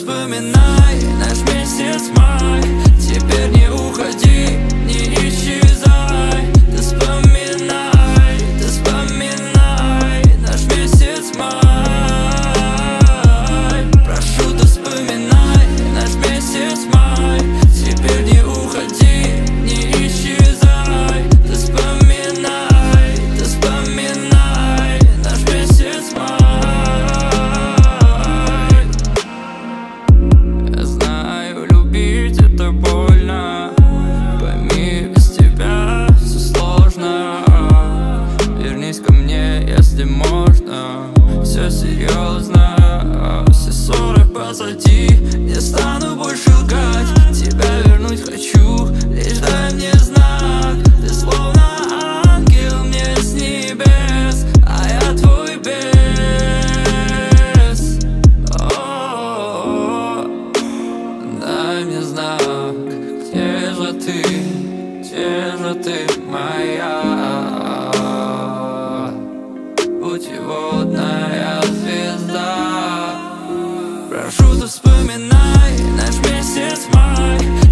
вспоминай наш месяц май. Теперь не уходи, не исчезай. Ты вспоминай наш месяц май. Прошу, ты вспоминай наш месяц май. Теперь не уходи, не исчезай. Ты вспоминай наш месяц май. Я знаю, любить это больно. Пойми, без тебя все сложно. Вернись ко мне, если можно. Все серьезно, все ссоры позади. Не стану больше лгать, тебя вернуть хочу. Лишь дай мне знак. Ты словно ангел мне с небес, а я твой бес. О-о-о. Дай мне знак. Где же ты моя путеводная звезда? Прошу, ты вспоминай наш месяц май.